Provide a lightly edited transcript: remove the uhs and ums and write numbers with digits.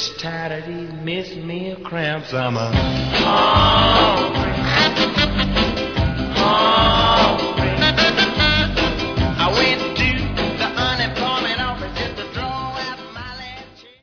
Just tired of these miss me cramps. I'm a